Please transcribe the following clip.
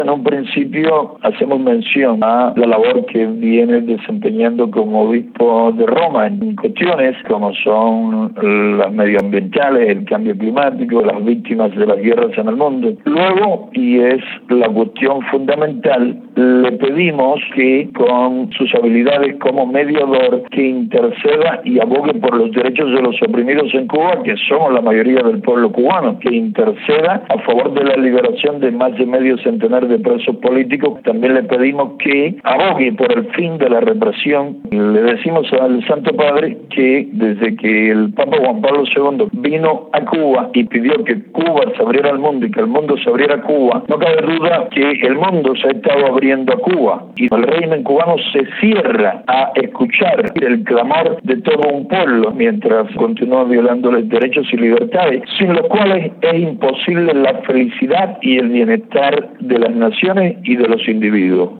En un principio hacemos mención a la labor que viene desempeñando como obispo de Roma en cuestiones como son las medioambientales, el cambio climático, las víctimas de las guerras en el mundo. Luego, y es la cuestión fundamental, le pedimos que con sus habilidades como mediador que interceda y abogue por los derechos de los oprimidos en Cuba, que somos la mayoría del pueblo cubano, que interceda a favor de la liberación de más de medio centenar de presos políticos. También le pedimos que abogue por el fin de la represión. Le decimos al Santo Padre que desde que el Papa Juan Pablo II vino a Cuba y pidió que Cuba se abriera al mundo y que el mundo se abriera a Cuba, no cabe duda que el mundo se ha estado abriendo a Cuba y el régimen cubano se cierra a escuchar el clamor de todo un pueblo mientras continúa violando los derechos y libertades, sin los cuales es imposible la felicidad y el bienestar de las naciones y de los individuos.